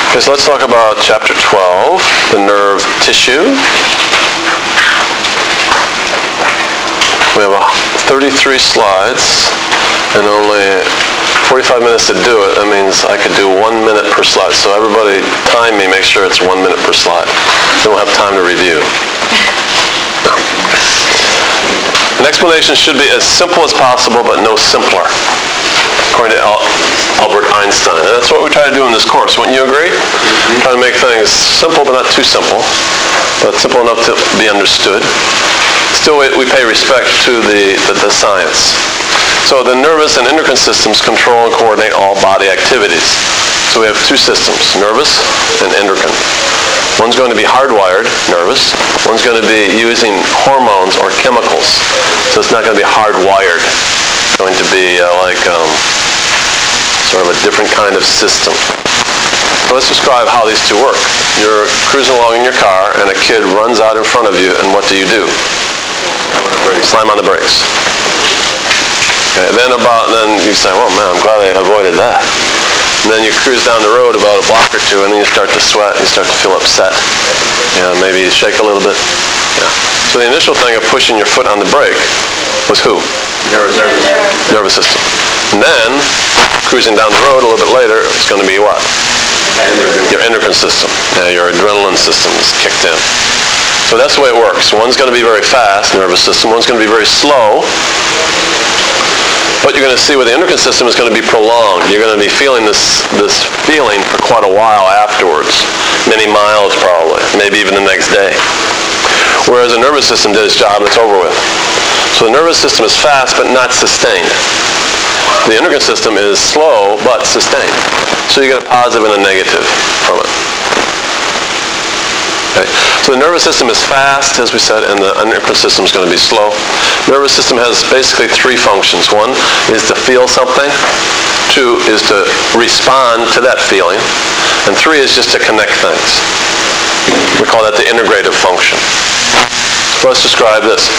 Okay, so let's talk about chapter 12, the nerve tissue. We have 33 slides and only 45 minutes to do it. That means I could do 1 minute per slide. So everybody time me, make sure it's 1 minute per slide. Then we'll have time to review. An explanation should be as simple as possible, but no simpler, according to Albert Einstein. And that's what we try to do in this course. Wouldn't you agree? Try to make things simple, but not too simple, but simple enough to be understood. Still, we pay respect to the science. So the nervous and endocrine systems control and coordinate all body activities. So we have two systems, nervous and endocrine. One's going to be hardwired, nervous. One's going to be using hormones or chemicals. So it's not going to be hardwired. It's going to be sort of a different kind of system. So let's describe how these two work. You're cruising along in your car and a kid runs out in front of you, and what do? Slam on the brakes. Okay, then you say, oh man, I'm glad I avoided that. And then you cruise down the road about a block or two, and then you start to sweat, and you start to feel upset. Maybe you shake a little bit. Yeah. So the initial thing of pushing your foot on the brake was who? Nervous system. And then, cruising down the road a little bit later, it's going to be what? Your endocrine system. Your adrenaline system is kicked in. So that's the way it works. One's going to be very fast, nervous system. One's going to be very slow. But you're going to see with the endocrine system is going to be prolonged. You're going to be feeling this feeling for quite a while afterwards. Many miles probably, maybe even the next day. Whereas the nervous system did its job and it's over with. So the nervous system is fast but not sustained. The endocrine system is slow but sustained. So you get a positive and a negative from it. Okay. So the nervous system is fast, as we said, and the endocrine system is going to be slow. The nervous system has basically three functions. One is to feel something. Two is to respond to that feeling. And three is just to connect things. We call that the integrative function. So let's describe this.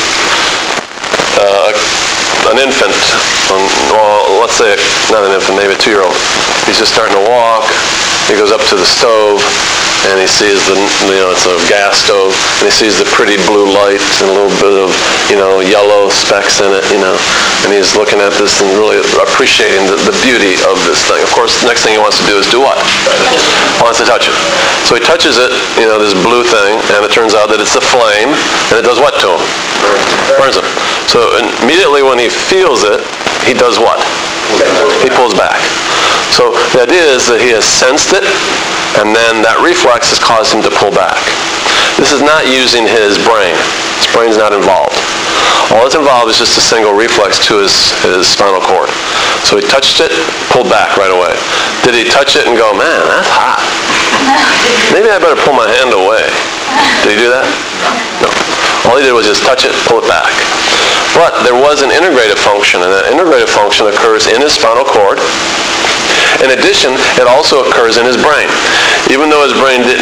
An infant, let's say not an infant, maybe a 2-year-old. He's just starting to walk. He goes up to the stove, and he sees it's a gas stove, and he sees the pretty blue light and a little bit of, yellow specks in it, and he's looking at this and really appreciating the beauty of this thing. Of course, the next thing he wants to do is do what? He wants to touch it. So he touches it, this blue thing, and it turns out that it's a flame, and it does what to him? Burns him. So immediately when he feels it, he does what? He pulls back. So the idea is that he has sensed it, and then that reflex has caused him to pull back. This is not using his brain. His brain's not involved. All that's involved is just a single reflex to his spinal cord. So he touched it, pulled back right away. Did he touch it and go, man, that's hot. Maybe I better pull my hand away. Did he do that? No. All he did was just touch it, pull it back. But there was an integrative function, and that integrative function occurs in his spinal cord. In addition, it also occurs in his brain. Even though his brain his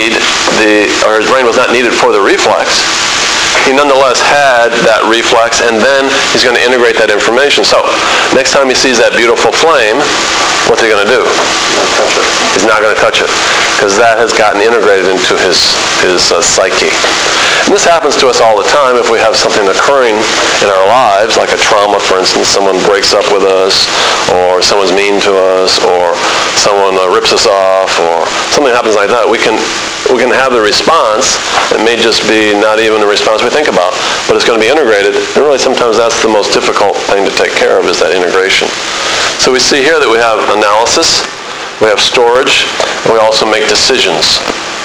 brain was not needed for the reflex, he nonetheless had that reflex, and then he's going to integrate that information. So, next time he sees that beautiful flame, what's he going to do? He's not going to touch it, because that has gotten integrated into his psyche. And this happens to us all the time if we have something occurring in our lives, like a trauma, for instance. Someone breaks up with us, or someone's mean to us, or someone rips us off, or something happens like that. We can have the response. It may just be not even the response we think about, but it's going to be integrated. And really sometimes that's the most difficult thing to take care of, is that integration. So we see here that we have analysis, we have storage, and we also make decisions.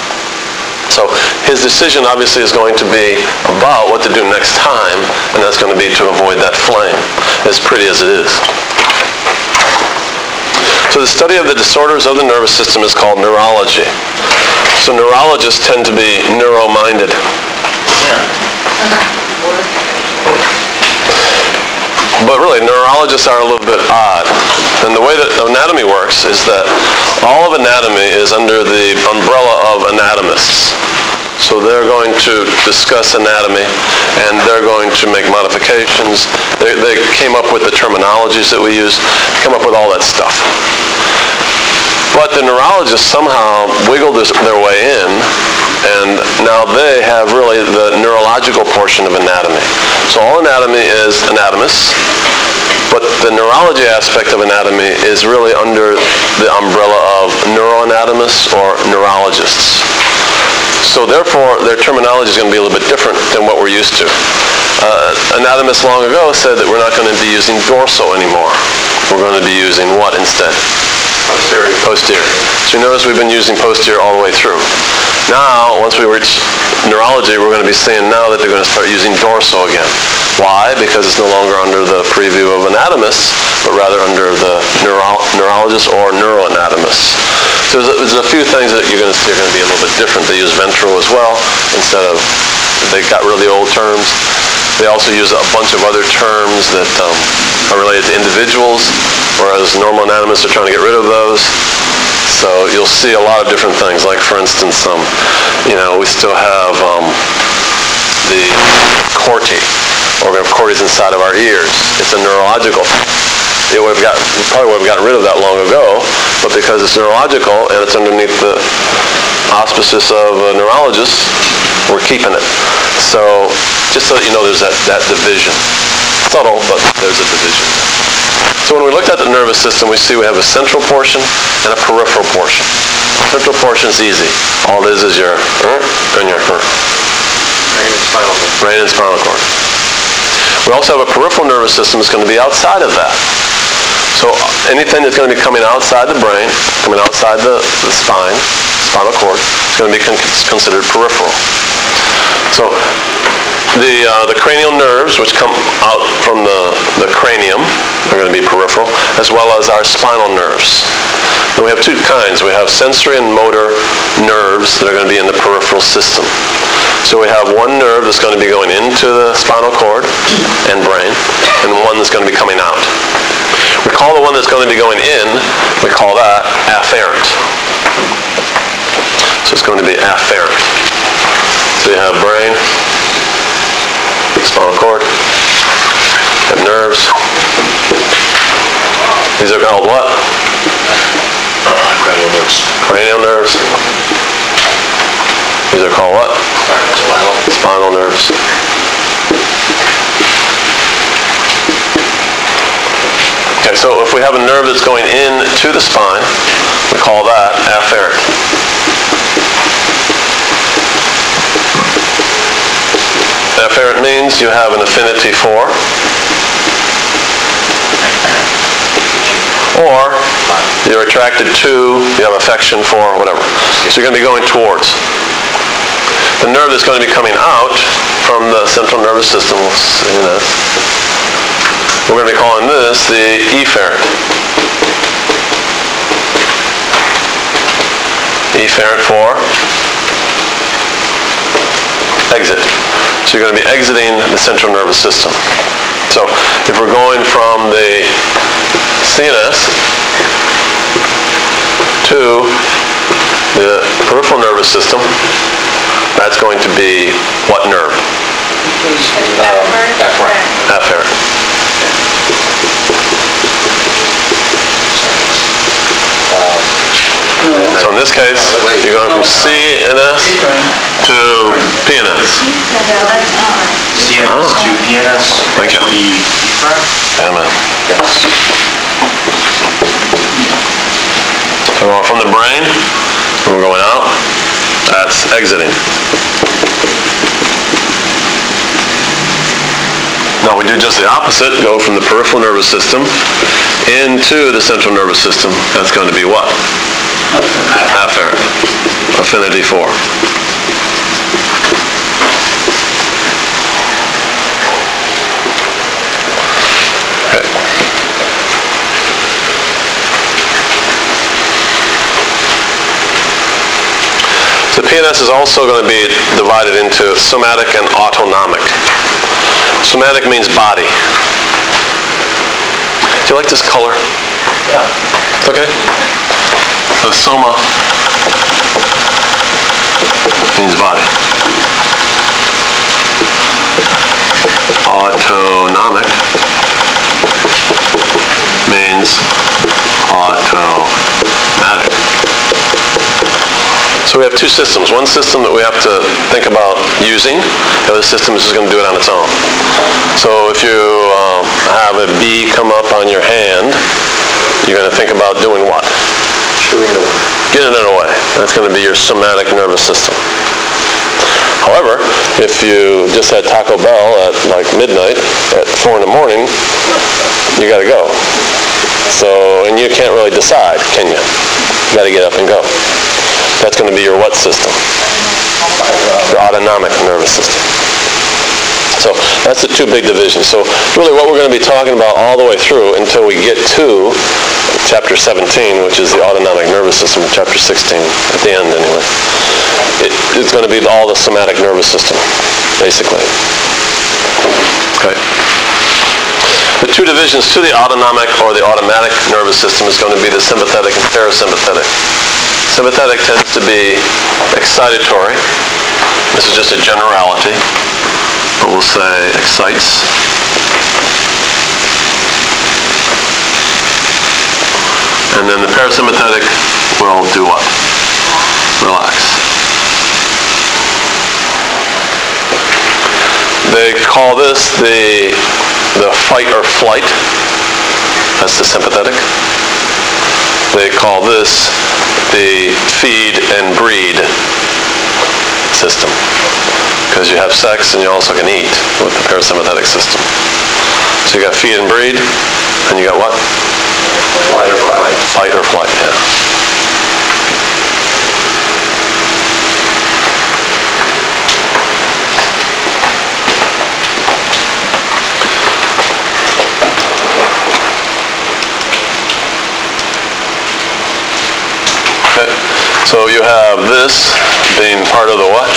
So his decision obviously is going to be about what to do next time, and that's going to be to avoid that flame, as pretty as it is. So the study of the disorders of the nervous system is called neurology. So neurologists tend to be neuro-minded. But really, neurologists are a little bit odd. And the way that anatomy works is that all of anatomy is under the umbrella of anatomists. So they're going to discuss anatomy, and they're going to make modifications. They came up with the terminologies that we use, come up with all that stuff. But the neurologists somehow wiggled their way in, and now they have really the neurological portion of anatomy. So all anatomy is anatomists, but the neurology aspect of anatomy is really under the umbrella of neuroanatomists or neurologists. So therefore, their terminology is going to be a little bit different than what we're used to. Anatomists long ago said that we're not going to be using dorso anymore. We're going to be using what instead? Posterior. Posterior. So you notice we've been using posterior all the way through. Now, once we reach neurology, we're going to be seeing now that they're going to start using dorso again. Why? Because it's no longer under the purview of anatomists, but rather under the neurologists or neuroanatomists. So there's a few things that you're going to see are going to be a little bit different. They use ventral as well, instead of, they got rid of the old terms. They also use a bunch of other terms that are related to individuals, whereas normal anatomists are trying to get rid of those. So you'll see a lot of different things. Like, for instance, we still have the corti. Organ of corti is inside of our ears. It's a neurological thing. We probably would have gotten rid of that long ago, but because it's neurological and it's underneath the auspices of a neurologist, we're keeping it. So just so that you know, there's that division. Subtle, but there's a division. So when we looked at the nervous system, we see we have a central portion and a peripheral portion. Central portion is easy. All it is your and your brain and spinal cord. We also have a peripheral nervous system that's going to be outside of that. So anything that's going to be coming outside the brain, coming outside the spinal cord, is going to be considered peripheral. So the cranial nerves, which come out from the cranium, are going to be peripheral, as well as our spinal nerves. And we have two kinds. We have sensory and motor nerves that are going to be in the peripheral system. So we have one nerve that's going to be going into the spinal cord and brain, and one that's going to be coming out. We call the one that's going to be going in, we call that afferent. So it's going to be afferent. So you have brain, spinal cord, and nerves. These are called what? Cranial nerves. Cranial nerves. These are called what? Spinal nerves. Okay, so if we have a nerve that's going into the spine, we call that afferent. Afferent means you have an affinity for, or you're attracted to, you have affection for, whatever. So you're going to be going towards. The nerve that's going to be coming out from the central nervous system, we'll see that. We're going to be calling this the efferent. Efferent for exit. So you're going to be exiting the central nervous system. So if we're going from the CNS to the peripheral nervous system, that's going to be what nerve? Afferent. So in this case, you're going from CNS to PNS. CNS to PNS. Thank you. Amen. Yes. So we're going from the brain, we're going out, that's exiting. Now we do just the opposite, go from the peripheral nervous system into the central nervous system. That's going to be what? Afferent. Affinity for. Okay. So PNS is also going to be divided into somatic and autonomic. Somatic means body. Do you like this color? Yeah. It's okay? So soma means body. Autonomic means automatic. So we have two systems. One system that we have to think about using. The other system is just going to do it on its own. So if you have a bee come up on your hand, you're going to think about doing what? Shooing it away. Getting it away. That's going to be your somatic nervous system. However, if you just had Taco Bell at like midnight at 4 in the morning, you got to go. So, and you can't really decide, can you? You got to get up and go. That's going to be your what system? Your autonomic nervous system. So that's the two big divisions. So really what we're going to be talking about all the way through until we get to chapter 17, which is the autonomic nervous system, chapter 16, at the end anyway. It's going to be all the somatic nervous system, basically. Okay. The two divisions to the autonomic or the automatic nervous system is going to be the sympathetic and parasympathetic. Sympathetic tends to be excitatory. This is just a generality, but we'll say excites. And then the parasympathetic will do what? Relax. They call this the fight or flight. That's the sympathetic. They call this the feed and breed system. Because you have sex and you also can eat with the parasympathetic system. So you got feed and breed, and you got what? Fight or flight. Fight or flight, yeah. Okay. So you have this being part of the what?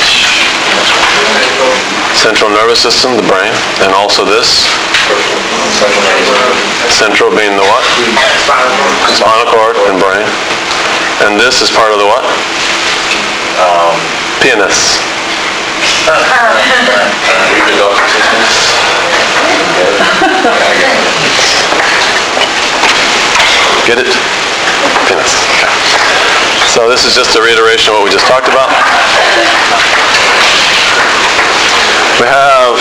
Central nervous system, the brain, and also this. Central being the what? Spinal cord and brain. And this is part of the what? Pianist. Get it? Pianist. Okay. So this is just a reiteration of what we just talked about. We have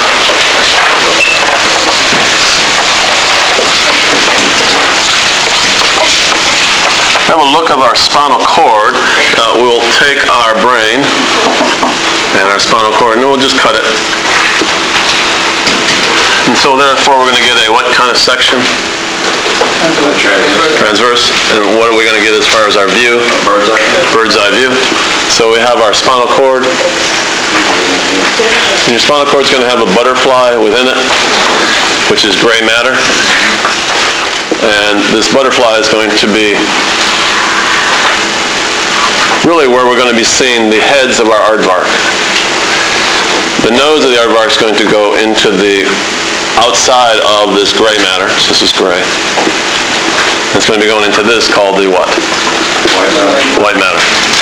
a look of our spinal cord. We'll take our brain and our spinal cord and we'll just cut it. And so therefore we're going to get a what kind of section? Transverse. And what are we going to get as far as our view? Bird's eye view. So we have our spinal cord. And your spinal cord is going to have a butterfly within it, which is gray matter. And this butterfly is going to be really where we're going to be seeing the heads of our aardvark. The nose of the aardvark is going to go into the outside of this gray matter. So this is gray. It's going to be going into this called the what? White matter.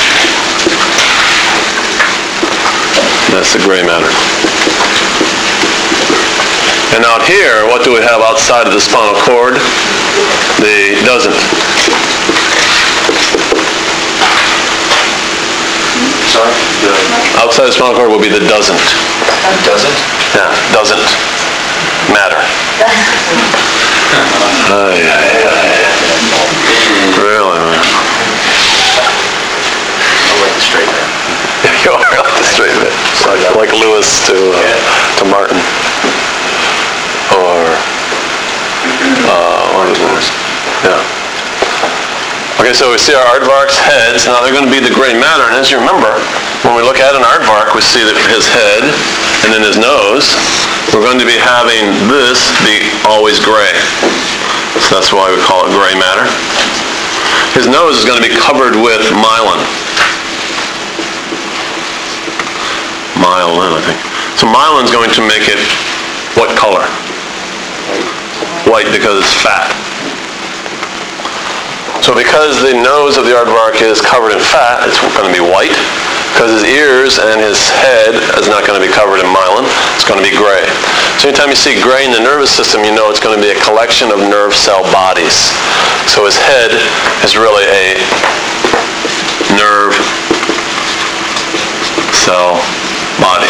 That's the gray matter. And out here, what do we have outside of the spinal cord? The doesn't. Sorry? Outside the spinal cord will be the doesn't. Doesn't? Yeah, doesn't matter. Really, man. I like the straight man. You are like the straight man. Like Lewis to Martin. Or, what is this? Yeah. Okay, so we see our aardvark's heads. Now they're going to be the gray matter. And as you remember, when we look at an aardvark, we see that his head and then his nose. We're going to be having this be always gray. So that's why we call it gray matter. His nose is going to be covered with myelin. Myelin, I think. So myelin is going to make it what color? White, because it's fat. So because the nose of the aardvark is covered in fat, it's going to be white. Because his ears and his head is not going to be covered in myelin, it's going to be gray. So anytime you see gray in the nervous system, you know it's going to be a collection of nerve cell bodies. So his head is really a nerve cell body.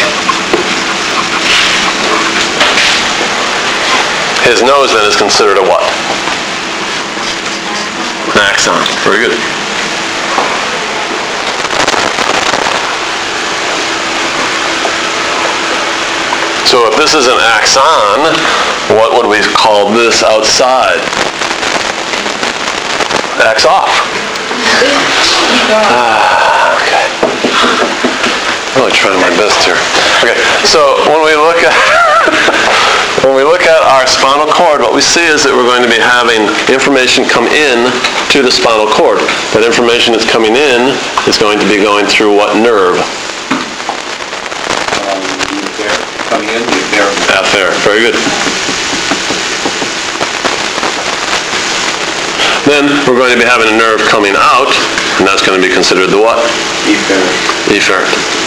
His nose then is considered a what? An axon. Very good. So if this is an axon, what would we call this outside? Ax off. Okay. I'm really trying my best here. Okay, so when we look at our spinal cord, what we see is that we're going to be having information come in to the spinal cord. That information that's coming in is going to be going through what nerve? Coming in, the afferent. Afferent. Very good. Then we're going to be having a nerve coming out, and that's going to be considered the what? Efferent. Efferent.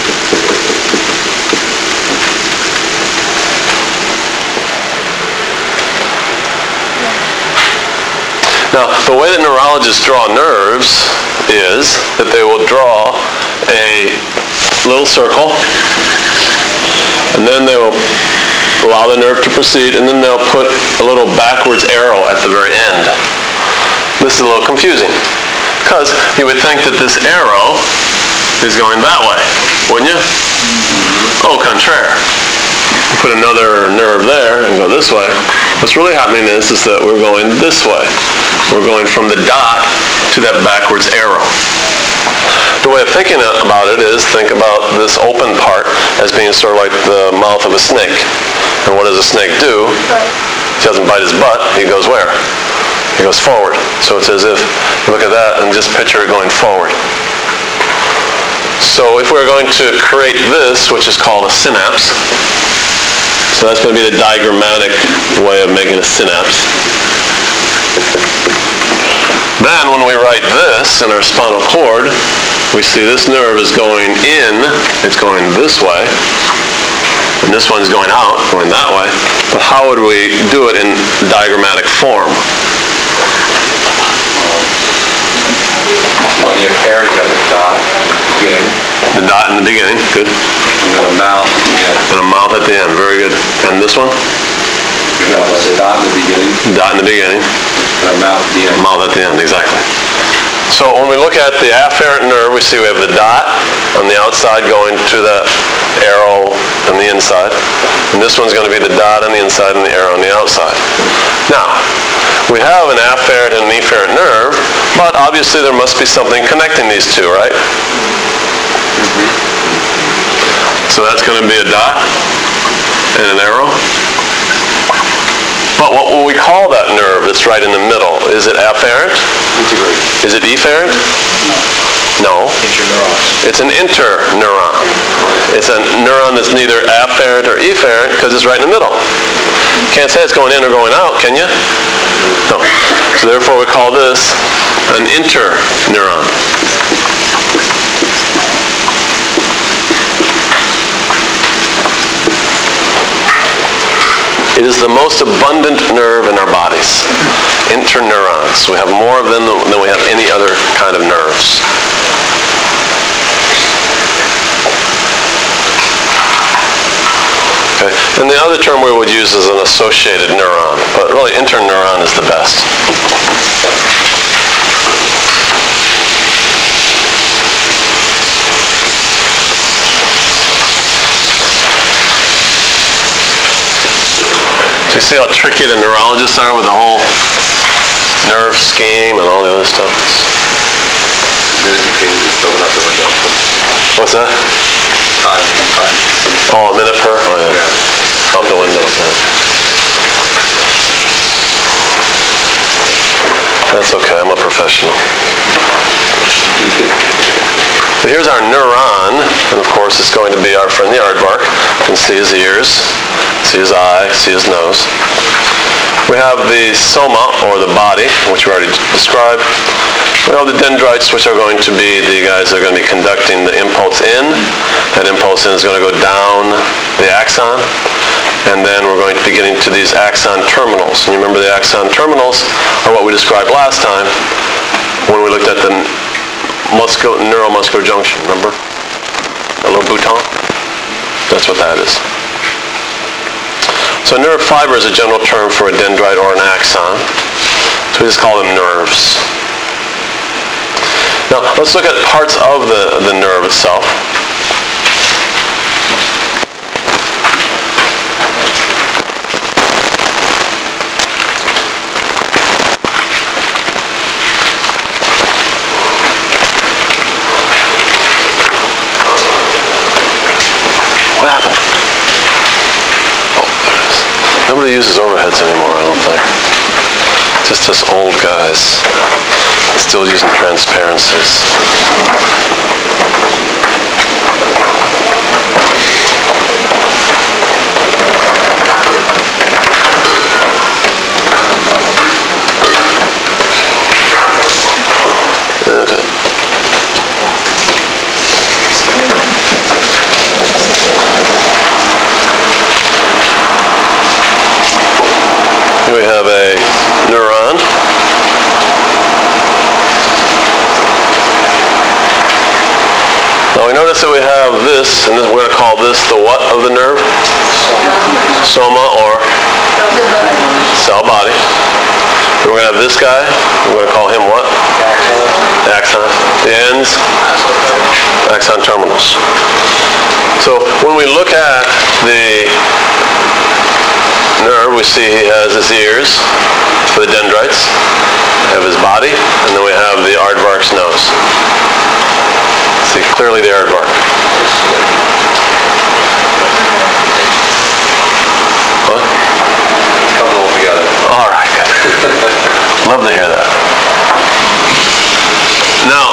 Now, the way that neurologists draw nerves is that they will draw a little circle, and then they will allow the nerve to proceed, and then they'll put a little backwards arrow at the very end. This is a little confusing, because you would think that this arrow is going that way, wouldn't you? Au contraire. You put another nerve there and go this way. What's really happening is that we're going this way. We're going from the dot to that backwards arrow. The way of thinking about it is, think about this open part as being sort of like the mouth of a snake. And what does a snake do? He doesn't bite his butt. He goes where? He goes forward. So it's as if, look at that and just picture it going forward. So if we're going to create this, which is called a synapse, so that's going to be the diagrammatic way of making a synapse. Then when we write this in our spinal cord, we see this nerve is going in, it's going this way, and this one's going out, going that way. But how would we do it in diagrammatic form? On the afferent, you have the dot at the beginning. The dot in the beginning, good. And then a mouth at the end. And a mouth at the end, very good. And this one? No, it's a dot in the beginning Dot in the beginning, and a mouth at the end. mouth at the end, exactly. So when we look at the afferent nerve, we see we have the dot on the outside going to the arrow on the inside. And this one's going to be the dot on the inside and the arrow on the outside. Now, we have an afferent and an efferent nerve, but obviously there must be something connecting these two, right? So that's going to be a dot and an arrow. But what will we call that nerve that's right in the middle? Is it afferent? Integrate. Is it efferent? No. Interneurons. It's an interneuron. It's a neuron that's neither afferent or efferent because it's right in the middle. Can't say it's going in or going out, can you? No. So therefore we call this an interneuron. It is the most abundant nerve in our bodies. Interneurons. We have more of them than we have any other kind of nerves. Okay. And the other term we would use is an associated neuron, but really interneuron is the best. So you see how tricky the neurologists are with the whole nerve scheme and all the other stuff? What's that? Time. Oh, a minute per? Oh, yeah. Out the window. Yeah. That's okay, I'm a professional. So here's our neuron, and of course it's going to be our friend the aardvark. You can see his ears, see his eye, see his nose. We have the soma, or the body, which we already described. We have the dendrites, which are going to be the guys that are going to be conducting the impulse in. That impulse in is going to go down the axon, and then we're going to be getting to these axon terminals. And you remember the axon terminals are what we described last time when we looked at the neuromuscular junction, remember? a little bouton. That's what that is. So nerve fiber is a general term for a dendrite or an axon. So we just call them nerves. Now, let's look at parts of the nerve itself. What happened? Oh, there it is. Nobody uses overheads anymore, I don't think. Just us old guys still using transparencies. Okay. Here we have a neuron. Now we notice that we have this, and we're going to call this the what of the nerve? Soma, or cell body. And we're going to have this guy. We're going to call him what? Axon. The ends? Axon terminals. So when we look at the nerve, we see he has his ears for the dendrites. We have his body, and then we have the aardvark's nose. See clearly the aardvark. What? Coming all together. All right, good. Love to hear that. Now,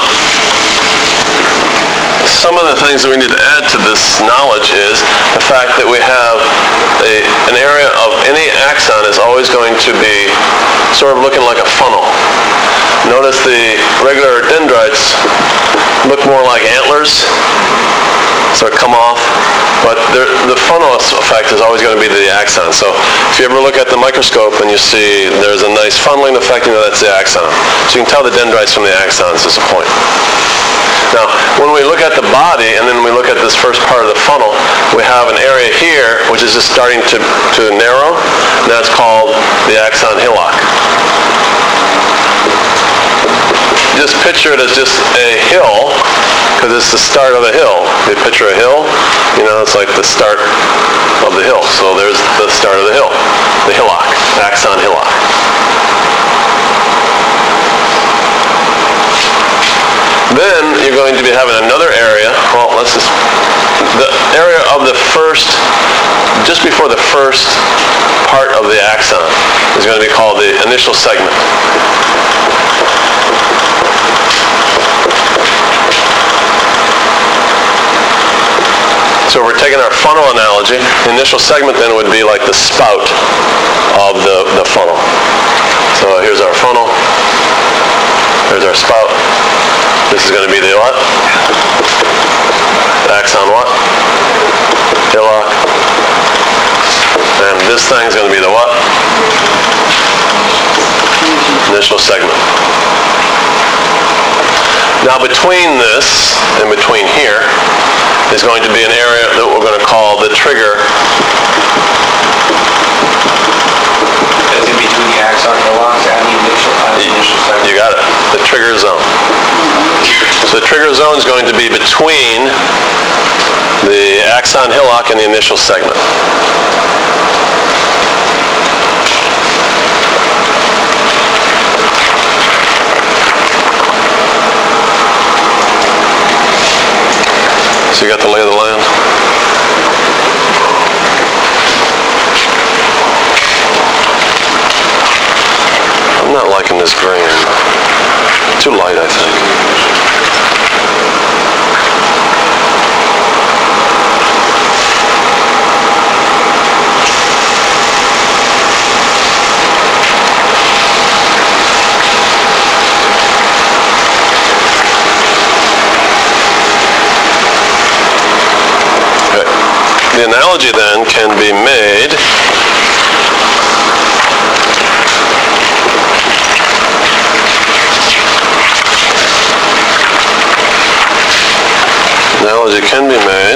some of the things that we need to add to this knowledge is the fact that we have an area of any axon is always going to be sort of looking like a funnel. Notice the regular dendrites look more like antlers, sort of come off, but the funnel effect is always going to be the axon. So if you ever look at the microscope and you see there's a nice funneling effect, you know that's the axon. So you can tell the dendrites from the axons is a point. Now, when we look at the body and then we look at this first part of the funnel, we have an area here which is just starting to narrow, and that's called the axon hillock. Just picture it as just a hill, because it's the start of a hill. You picture a hill, you know, it's like the start of the hill. So there's the start of the hill, the hillock, axon hillock. Then you're going to be having another area, well, the area of the first, just before the first part of the axon is going to be called the initial segment. So if we're taking our funnel analogy, the initial segment then would be like the spout of the funnel. So here's our funnel, here's our spout. This is going to be the what? Axon what? Hillock. And this thing is going to be the what? Initial segment. Now between this and between here is going to be an area that we're going to call the trigger. It's in between the axon hillock and the initial segment. You got it. The trigger zone. So the trigger zone is going to be between the axon hillock and the initial segment. So you got the lay of the land? I'm not liking this green. Too light, I think. The analogy then can be made analogy can be made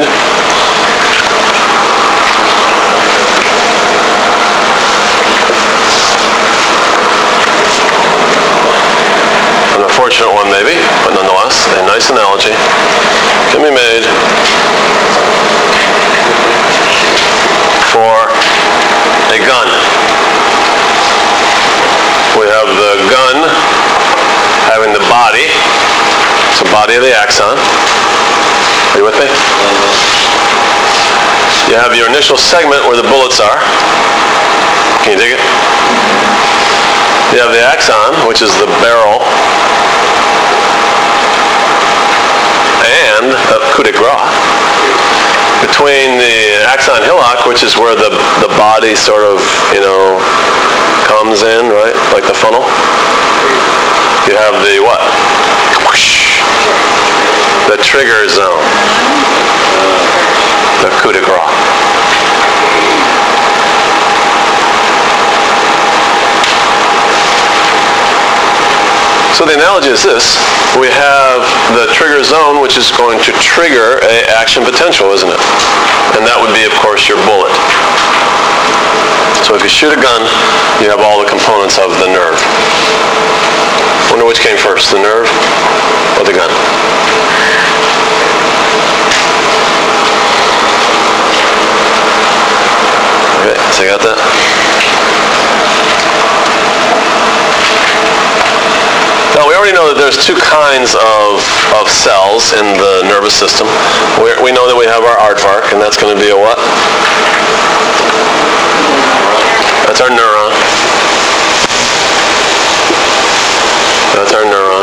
an unfortunate one maybe, but nonetheless, a nice analogy can be made for a gun. We have the gun having the body, it's the body of the axon. Are you with me? You have your initial segment where the bullets are. Can you dig it? You have the axon, which is the barrel, and the coup de grace. Between the axon hillock, which is where the body sort of, comes in, right? Like the funnel. You have the what? Whoosh. The trigger zone. The coup de grace. So the analogy is this. We have the trigger zone, which is going to trigger an action potential, isn't it? And that would be, of course, your bullet. So if you shoot a gun, you have all the components of the nerve. Wonder which came first, the nerve or the gun? Okay, so you got that? Now, we already know that there's two kinds of cells in the nervous system. We know that we have our aardvark, and that's going to be a what? That's our neuron. That's our neuron.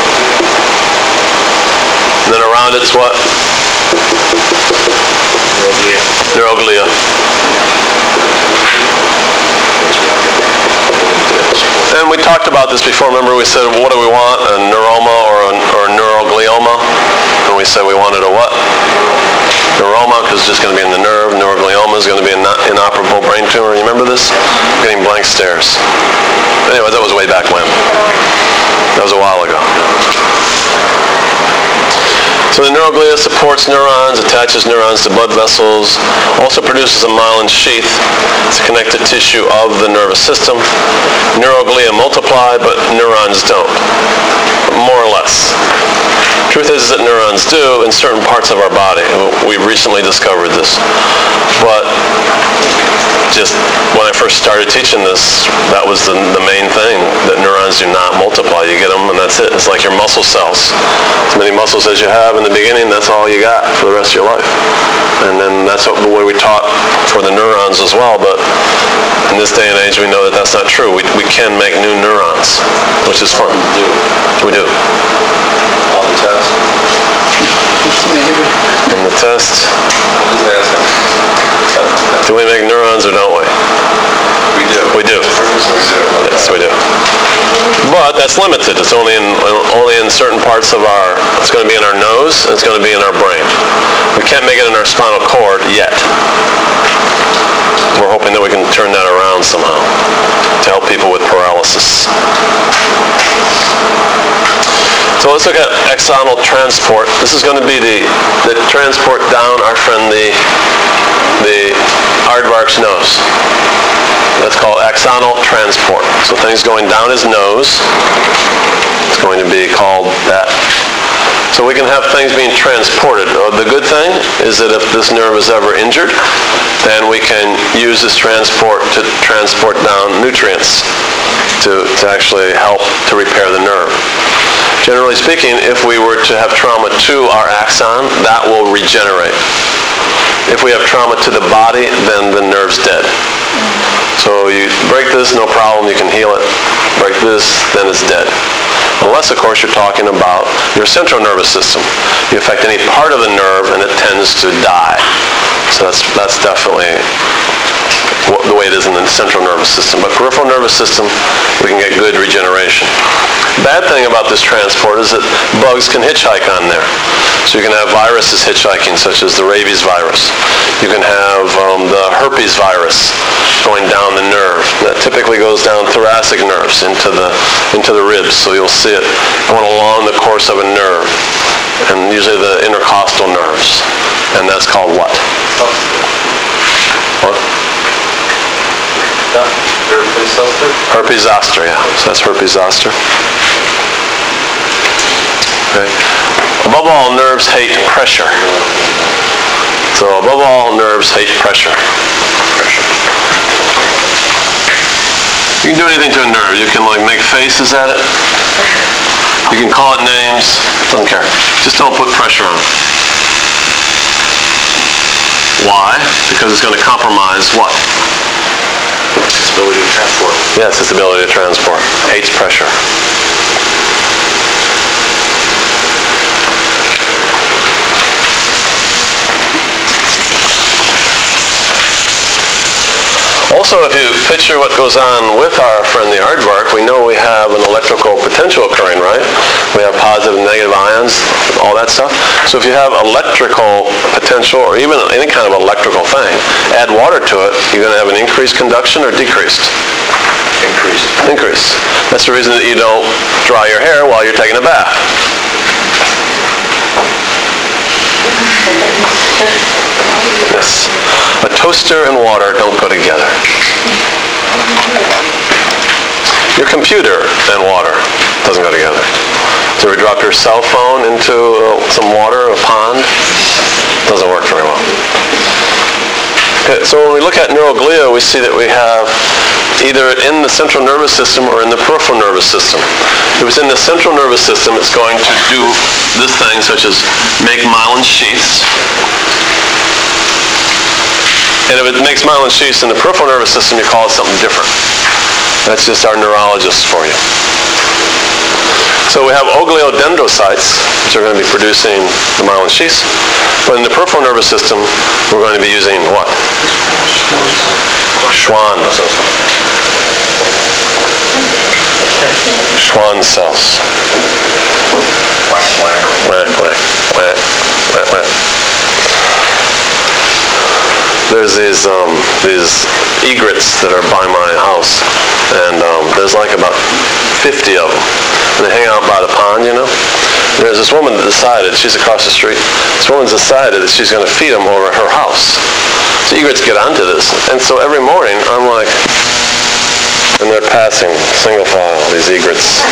And then around it's what? Neuroglia. And we talked about this before. Remember, we said, what do we want? A neuroma or a neuroglioma? And we said we wanted a what? Neuroma, because it's just going to be in the nerve. Neuroglioma is going to be an inoperable brain tumor. You remember this? I'm getting blank stares. Anyway, that was way back when. That was a while ago. So the neuroglia supports neurons, attaches neurons to blood vessels, also produces a myelin sheath. It's a connective tissue of the nervous system. Neuroglia multiply, but neurons don't, more or less. Truth is that neurons do in certain parts of our body. We've recently discovered this. But just when I first started teaching this, that was the main thing, that neurons do not multiply. You get them and that's it. It's like your muscle cells. As many muscles as you have in the beginning, that's all you got for the rest of your life. And then that's the way we taught for the neurons as well, but in this day and age we know that that's not true. We can make new neurons, which is fun. We do. All the tests. In the test, do we make neurons or don't we? We do. We do. Yes, we do. But that's limited. It's only in certain parts of our, it's going to be in our nose, and it's going to be in our brain. We can't make it in our spinal cord yet. We're hoping that we can turn that around somehow to help people with paralysis. So let's look at axonal transport. This is going to be the transport down our friend the aardvark's nose. That's called axonal transport. So things going down his nose, it's going to be called that. So we can have things being transported. The good thing is that if this nerve is ever injured, then we can use this transport to transport down nutrients to actually help to repair the nerve. Generally speaking, if we were to have trauma to our axon, that will regenerate. If we have trauma to the body, then the nerve's dead. So you break this, no problem, you can heal it. Break this, then it's dead. Unless, of course, you're talking about your central nervous system. You affect any part of the nerve and it tends to die. So that's definitely the way it is in the central nervous system. But peripheral nervous system, we can get good regeneration. Bad thing about this transport is that bugs can hitchhike on there. So you can have viruses hitchhiking, such as the rabies virus. You can have the herpes virus going down the nerve. That typically goes down thoracic nerves into the ribs, so you'll see it going along the course of a nerve, and usually the intercostal nerves. And that's called what? What? Herpes zoster? Herpes zoster, yeah. So that's herpes zoster. Okay. Above all, nerves hate pressure. So above all, nerves hate pressure. You can do anything to a nerve. You can make faces at it. You can call it names. Doesn't care. Just don't put pressure on it. Why? Because it's going to compromise what? Its ability to transport. Yes, its ability to transport. Hates pressure. Also, if you picture what goes on with our friend the aardvark, we know we have an electrical potential occurring, right? We have positive and negative ions, all that stuff. So if you have electrical potential, or even any kind of electrical thing, add water to it, you're going to have an increased conduction or decreased? Increased. Increased. That's the reason that you don't dry your hair while you're taking a bath. Yes. A toaster and water don't go together. Your computer and water doesn't go together. So if you drop your cell phone into some water, a pond, doesn't work very well. Okay, so when we look at neuroglia, we see that we have either in the central nervous system or in the peripheral nervous system. If it's in the central nervous system, it's going to do this thing, such as make myelin sheaths. And if it makes myelin sheaths in the peripheral nervous system, you call it something different. That's just our neurologists for you. So we have ogliodendrocytes, which are going to be producing the myelin sheaths. But in the peripheral nervous system, we're going to be using what? Schwann. Schwann cells. There's these egrets that are by my house, and there's about 50 of them. And they hang out by the pond, you know. There's this woman that decided, she's across the street, this woman's decided that she's going to feed them over at her house. So egrets get onto this. And so every morning, I'm like, and they're passing, single file, these egrets.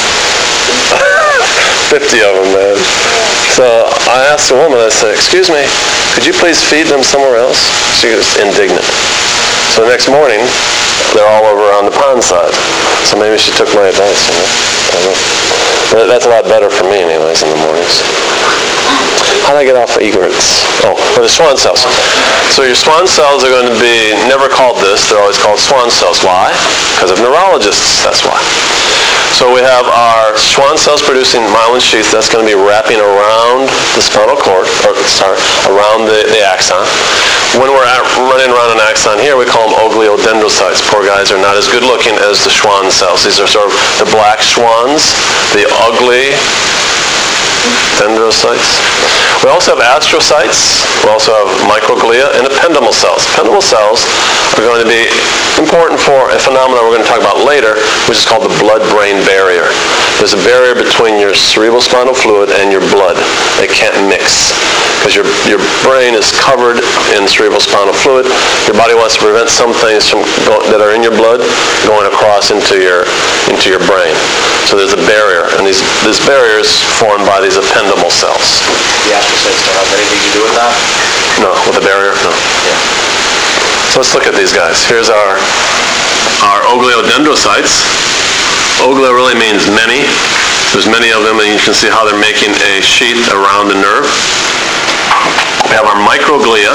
50 of them, man. So I asked the woman, I said, excuse me, could you please feed them somewhere else? She was indignant. So the next morning, they're all over on the pond side. So maybe she took my advice, you know. I don't know. But that's a lot better for me anyways in the mornings. How did I get off of egrets? Oh, for the Schwann cells. So your Schwann cells are going to be never called this. They're always called Schwann cells. Why? Because of neurologists. That's why. So we have our Schwann cells producing myelin sheaths. That's going to be wrapping around the spinal cord, around the axon. When we're running around an axon here, we call them ogliodendrocytes. Poor guys are not as good looking as the Schwann cells. These are sort of the black Schwanns, the ugly dendrocytes. We also have astrocytes. We also have microglia and ependymal cells. Ependymal cells are going to be important for a phenomenon we're going to talk about later, which is called the blood-brain barrier. There's a barrier between your cerebrospinal fluid and your blood. They can't mix because your brain is covered in cerebrospinal fluid. Your body wants to prevent some things from that are in your blood going across into your brain. So there's a barrier, and this barrier is formed by these ependymal cells. The astrocytes don't have anything to do with that? No, with the barrier? No. Yeah. So let's look at these guys. Here's our ogliodendrocytes. Oglia really means many. There's many of them, and you can see how they're making a sheath around the nerve. We have our microglia.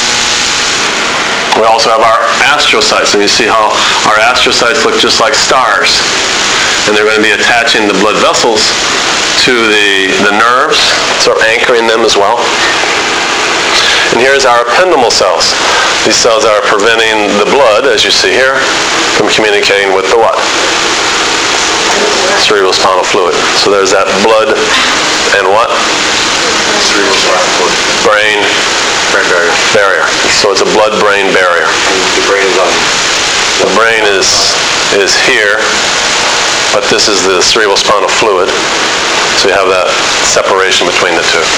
We also have our astrocytes, and you see how our astrocytes look just like stars. And they're going to be attaching the blood vessels to the nerves, sort of anchoring them as well. And here's our ependymal cells. These cells are preventing the blood, as you see here, from communicating with the what? cerebrospinal fluid. So there's that blood and what? Cerebrospinal fluid. Brain barrier. So it's a blood-brain barrier. And the brain is on. The brain is here, but this is the cerebrospinal fluid. So you have that separation between the two.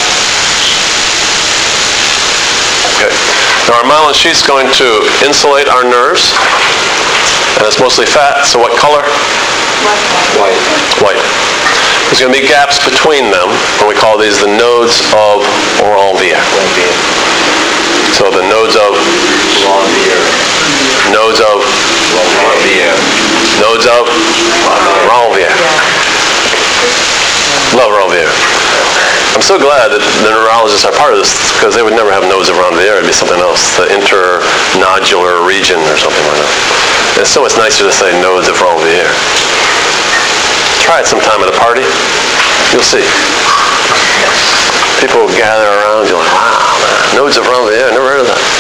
Okay. Now our myelin sheath's going to insulate our nerves, and it's mostly fat. So what color? White. White. There's going to be gaps between them, and we call these the nodes of Ranvier. So the nodes of Ranvier. Nodes of Ranvier. Nodes of Ranvier. Love Ranvier. I'm so glad that the neurologists are part of this, because they would never have nodes of Ranvier. It'd be something else, the internodular region or something like that. And it's so much nicer to say nodes of Ranvier. Try it sometime at a party. You'll see. People gather around. You're like, wow, man, nodes of Ranvier. I never heard of that.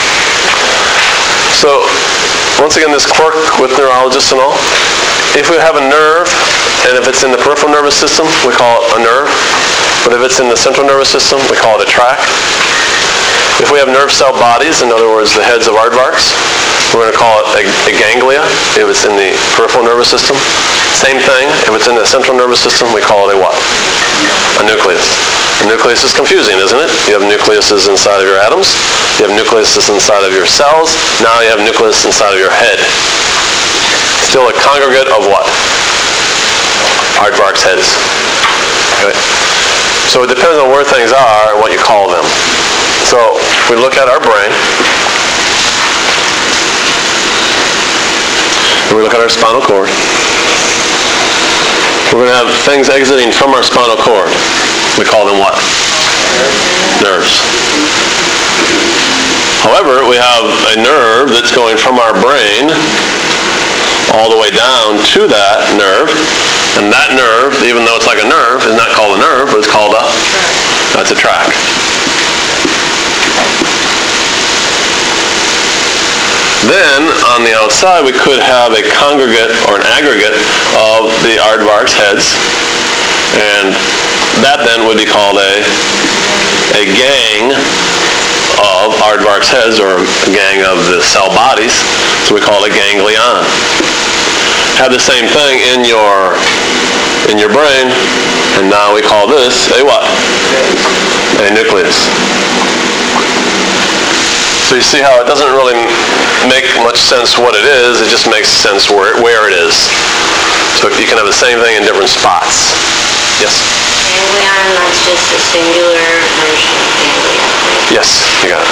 So, once again, this quirk with neurologists and all. If we have a nerve, and if it's in the peripheral nervous system, we call it a nerve. But if it's in the central nervous system, we call it a tract. If we have nerve cell bodies, in other words, the heads of aardvarks, we're going to call it a ganglia, if it's in the peripheral nervous system. Same thing, if it's in the central nervous system, we call it a what? A nucleus. A nucleus is confusing, isn't it? You have nucleuses inside of your atoms. You have nucleuses inside of your cells. Now you have nucleus inside of your head. Still a congregate of what? Aardvarks' heads. Okay. So it depends on where things are and what you call them. So if we look at our brain, and we look at our spinal cord, we're going to have things exiting from our spinal cord. We call them what? Nerves. However, we have a nerve that's going from our brain all the way down to that nerve, and that nerve, even though it's like a nerve, is not called a nerve, but it's called that's a tract. Then, on the outside, we could have a congregate or an aggregate of the aardvarks' heads, and that then would be called a gang of aardvarks' heads, or a gang of the cell bodies, so we call it a ganglion. Have the same thing in your brain, and now we call this a what? A nucleus. So you see how it doesn't really make much sense what it is, it just makes sense where it is. So you can have the same thing in different spots. Yes? Ganglion, that's just a singular version of ganglia. Yes, you got it.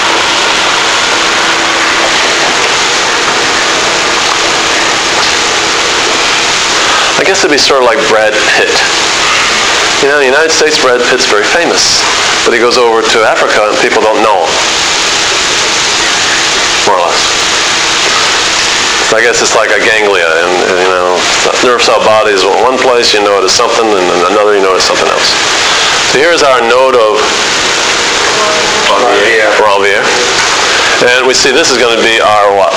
I guess it'd be sort of like Brad Pitt. You know, in the United States, Brad Pitt's very famous, but he goes over to Africa and people don't know him. More or less. So I guess it's like a ganglia, and you know, nerve cell bodies, one place you know it as something, and in another you know it as something else. So here's our node of Ranvier. And we see this is going to be our what?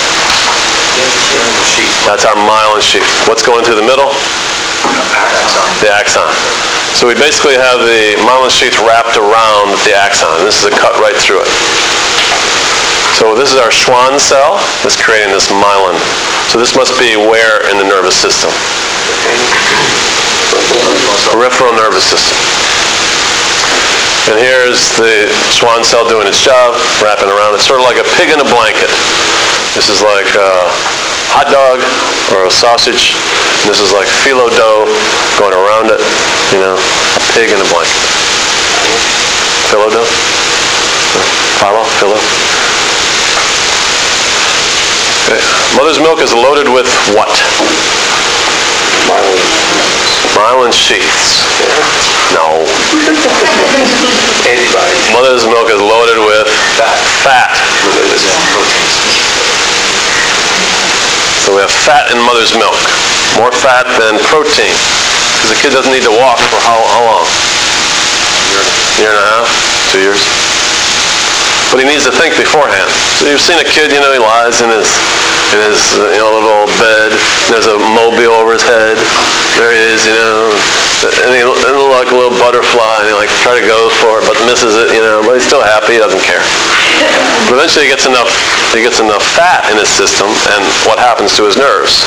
That's our myelin sheath. What's going through the middle? The axon. So we basically have the myelin sheath wrapped around the axon. This is a cut right through it. So this is our Schwann cell that's creating this myelin. So this must be where in the nervous system? Peripheral nervous system. And here's the Schwann cell doing its job, wrapping around. It's sort of like a pig in a blanket. This is like a hot dog or a sausage. And this is like phyllo dough going around it. You know, a pig in a blanket. Phyllo dough? Phyllo? Okay. Mother's milk is loaded with what? Myelin sheaths. No. Antibodies. Mother's milk is loaded with fat. So we have fat in mother's milk. More fat than protein. Because the kid doesn't need to walk for how long? Year and a half? 2 years? But he needs to think beforehand. So you've seen a kid, you know, he lies in his in his little bed. There's a mobile over his head. There he is, and he looked like a little butterfly, and he try to go for it, but misses it, but he's still happy. He doesn't care. But eventually he gets enough fat in his system, and what happens to his nerves?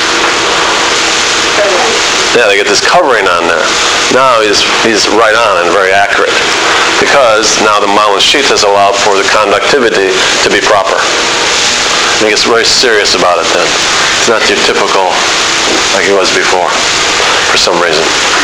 Yeah, they get this covering on there. Now he's right on and very accurate, because now the myelin sheath has allowed for the conductivity to be proper. And he gets very serious about it then. It's not your typical like he was before, for some reason.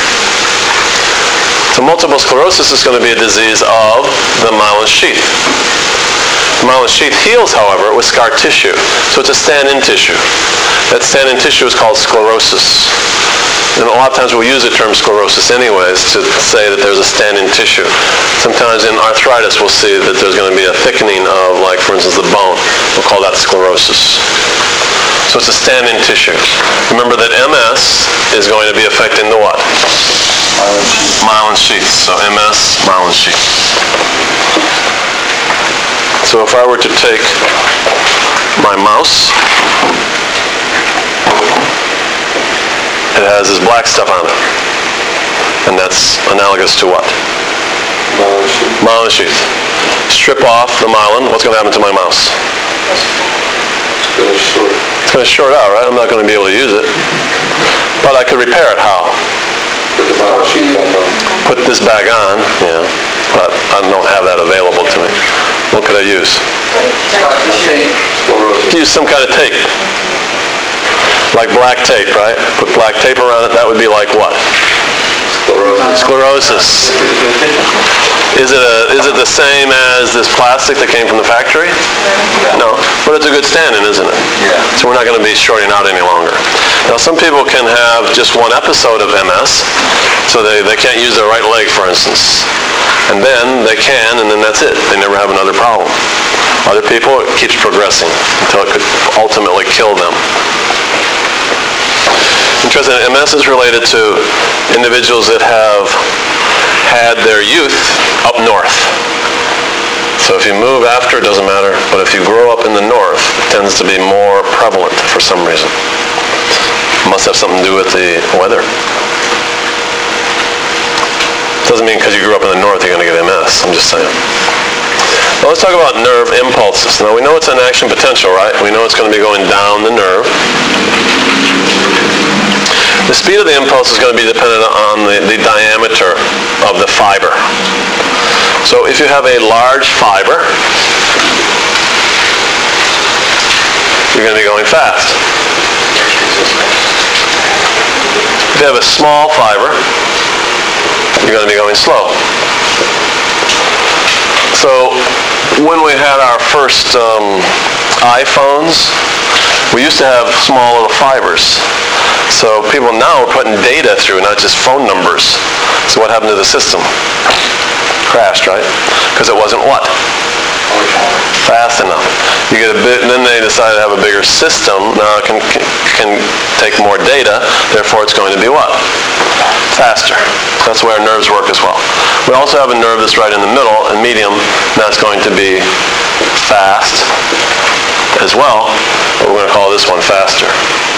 So multiple sclerosis is going to be a disease of the myelin sheath. The myelin sheath heals, however, with scar tissue. So it's a stand-in tissue. That stand-in tissue is called sclerosis. And a lot of times we'll use the term sclerosis anyways to say that there's a stand-in tissue. Sometimes in arthritis we'll see that there's going to be a thickening of, for instance, the bone. We'll call that sclerosis. So it's a stand-in tissue. Remember that MS is going to be affecting the what? Myelin sheath. So MS, myelin sheath. So if I were to take my mouse, it has this black stuff on it. And that's analogous to what? Myelin sheath. Strip off the myelin, what's going to happen to my mouse? It's going to short out, right? I'm not going to be able to use it. But I could repair it. How? Put this back on, yeah. But I don't have that available to me. What could I use? Use some kind of tape. Like black tape, right? Put black tape around it, that would be like what? Sclerosis. Is it the same as this plastic that came from the factory? No. But it's a good stand-in, isn't it? Yeah. So we're not going to be shorting out any longer. Now some people can have just one episode of MS, so they can't use their right leg, for instance. And then they can, and then that's it. They never have another problem. Other people, it keeps progressing until it could ultimately kill them. Interesting, MS is related to individuals that have had their youth up north. So if you move after, it doesn't matter, but if you grow up in the north, it tends to be more prevalent for some reason. It must have something to do with the weather. Doesn't mean because you grew up in the north you're going to get MS, I'm just saying. Now let's talk about nerve impulses. Now we know it's an action potential, right? We know it's going to be going down the nerve. The speed of the impulse is going to be dependent on the diameter of the fiber. So if you have a large fiber, you're going to be going fast. If you have a small fiber, you're going to be going slow. So when we had our first iPhones, we used to have small little fibers. So people now are putting data through, not just phone numbers. So what happened to the system? Crashed, right? Because it wasn't what? Fast enough. You get a bit, and then they decided to have a bigger system. Now it can take more data, therefore it's going to be what? Faster. So that's the way our nerves work as well. We also have a nerve that's right in the middle, and medium, and that's going to be fast as well, but we're going to call this one faster.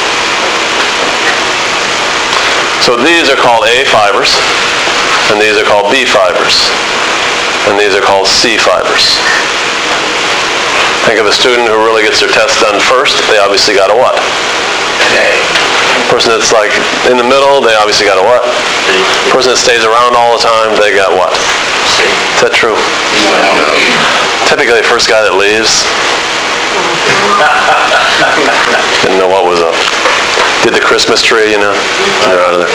So these are called A fibers, and these are called B fibers, and these are called C fibers. Think of a student who really gets their test done first, they obviously got a what? A. Person that's like in the middle, they obviously got a what? Person that stays around all the time, they got what? C. Is that true? Typically the first guy that leaves didn't know what was up. Did the Christmas tree, they're out of there.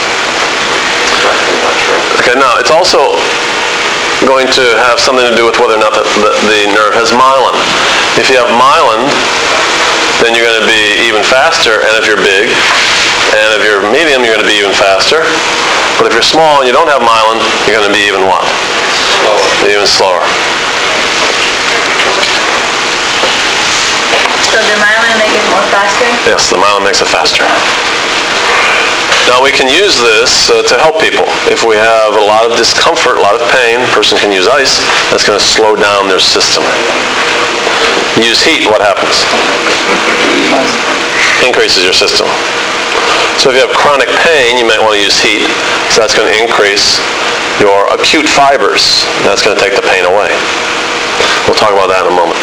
Okay, now it's also going to have something to do with whether or not the nerve has myelin. If you have myelin, then you're going to be even faster, and if you're big, and if you're medium, you're going to be even faster. But if you're small and you don't have myelin, you're going to be even what? Slower. Even slower. So the myelin make it more faster? Yes, the myelin makes it faster. Now we can use this to help people. If we have a lot of discomfort, a lot of pain, a person can use ice. That's going to slow down their system. Use heat, what happens? Increases your system. So if you have chronic pain, you might want to use heat. So that's going to increase your acute fibers. That's going to take the pain away. We'll talk about that in a moment.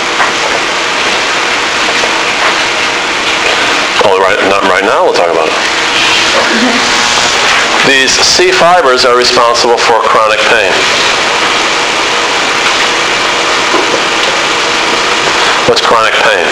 Oh, not right now, we'll talk about it. These C fibers are responsible for chronic pain. What's chronic pain?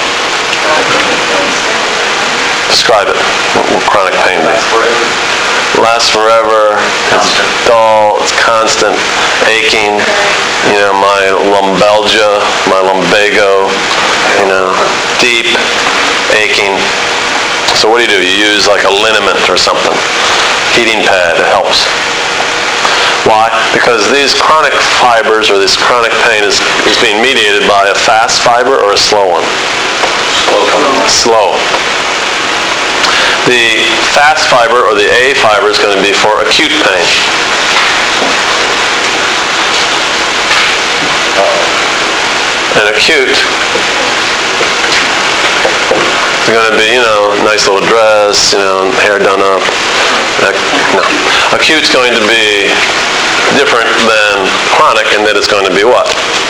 Describe it. What will chronic pain be? Lasts forever. It's dull. It's constant. Aching. My lumbalgia, my lumbago. Deep aching. So what do? You use like a liniment or something. Heating pad. It helps. Why? Because these chronic fibers or this chronic pain is being mediated by a fast fiber or a slow one? Slow. The fast fiber or the A fiber is going to be for acute pain. And acute is going to be, nice little dress, hair done up. No. Acute's going to be different than chronic in that it's going to be what?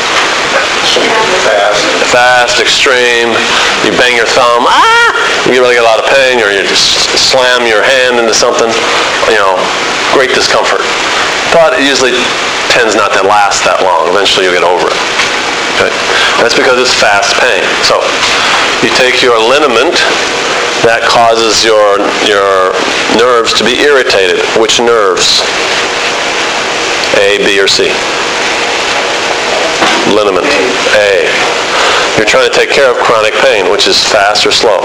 Fast, extreme. You bang your thumb, you really get a lot of pain, or you just slam your hand into something, great discomfort. But it usually tends not to last that long. Eventually you'll get over it. Okay? That's because it's fast pain. So you take your liniment that causes your nerves to be irritated. Which nerves? A, B, or C? Liniment. A. You're trying to take care of chronic pain, which is fast or slow?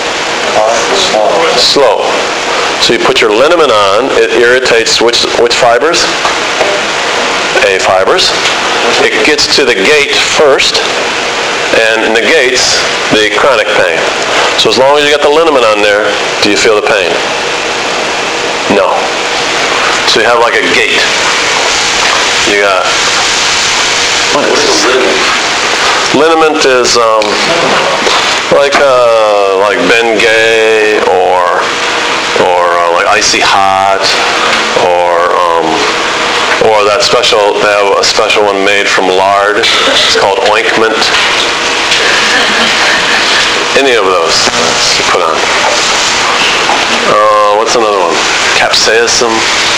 Slow. So you put your liniment on. It irritates which fibers? A fibers. It gets to the gate first and negates the chronic pain. So as long as you got the liniment on there, do you feel the pain? No. So you have like a gate. You got, what is this? Liniment is like Bengay or like Icy Hot or that special, they have a special one made from lard. It's called ointment. Any of those you put on. What's another one? Capsaicin.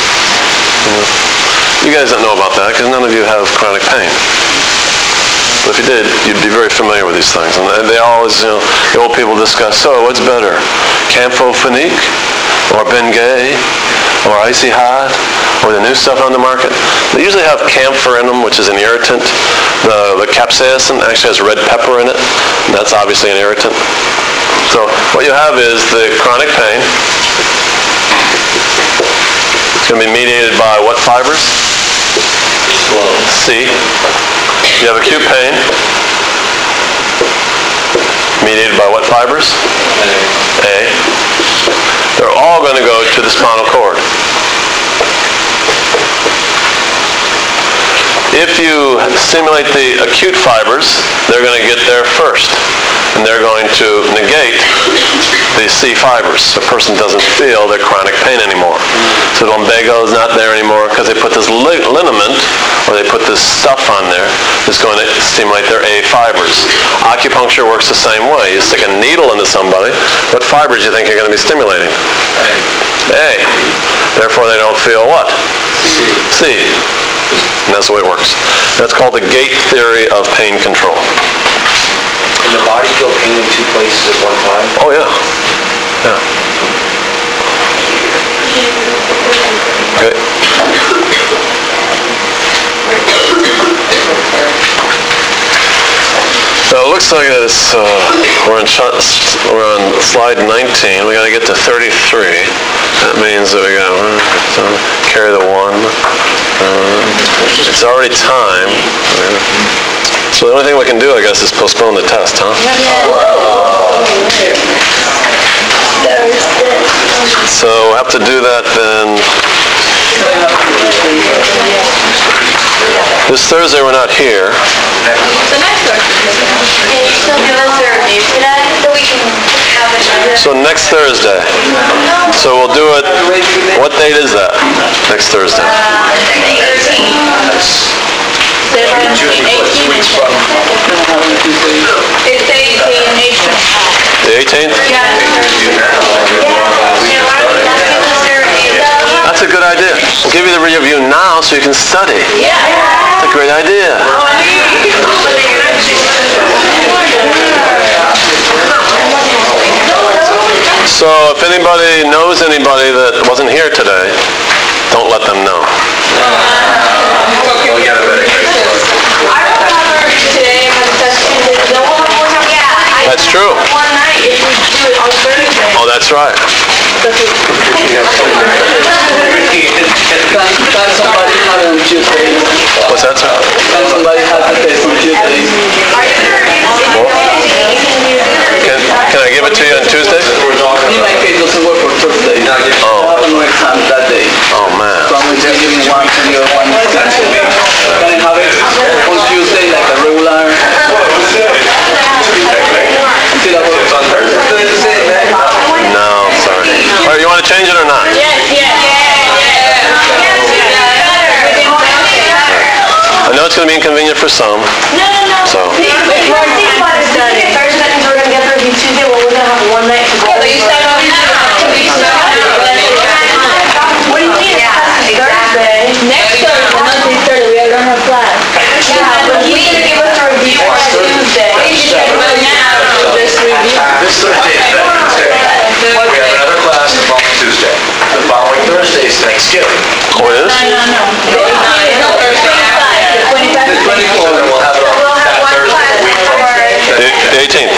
You guys don't know about that because none of you have chronic pain. But if you did, you'd be very familiar with these things. And they always, the old people discuss, so what's better? Campho-Phenique or Bengay or Icy Hot or the new stuff on the market? They usually have camphor in them, which is an irritant. The capsaicin actually has red pepper in it. And that's obviously an irritant. So what you have is the chronic pain. It's going to be mediated by what fibers? C. You have acute pain. Mediated by what fibers? A. They're all going to go to the spinal cord. If you stimulate the acute fibers, they're going to get there first. And they're going to negate the C fibers. The person doesn't feel their chronic pain anymore. So the lumbago is not there anymore because they put this liniment, or they put this stuff on there that's going to stimulate their A fibers. Acupuncture works the same way. You stick a needle into somebody, what fibers do you think you're going to be stimulating? A. Therefore they don't feel what? C. And that's the way it works. That's called the gate theory of pain control. Can the body feel pain in two places at one time? Oh, yeah. Yeah. Okay. So it looks like it's, we're on slide 19. We got to get to 33. That means that we got to carry the one. It's already time. So the only thing we can do, I guess, is postpone the test, huh? So we'll have to do that then. This Thursday, we're not here. Can you still give us a review today? So we can have it. So next Thursday. So we'll do it, what date is that? Next Thursday? 18. The 18th? That's a good idea. We'll give you the review now so you can study. That's a great idea. So if anybody knows anybody that wasn't here today, don't let them know. We got a better I remember today my session did no one more time. Yeah. That's true. One night if we do it on Thursday. Oh, that's right. Can somebody have it on Tuesday? What's that, sir? Can somebody have the test on Tuesday? Can I give it to you on Tuesday? In my case, doesn't work for Thursday. Oh. I have no exam that day. Oh, man. So I'm just giving one to the other one. Can I have it on Tuesday like a regular? Until I work on Thursday. No, sorry. All right, you want to change it or not? I know it's going to be inconvenient for some. No. So. Think about it. Thursday, that means we're going to get the review Tuesday. Well, we're going to have one night to go. What do you mean? Thursday. Next Thursday, not this Thursday. We don't have class. Yeah, but he's going to give us a review on Tuesday. This Thursday is Veterans Day. We have another class the following Tuesday. The following Thursday is Thanksgiving. Oh, it is? The 24th, and we'll have it on that Thursday, the week from. The 18th.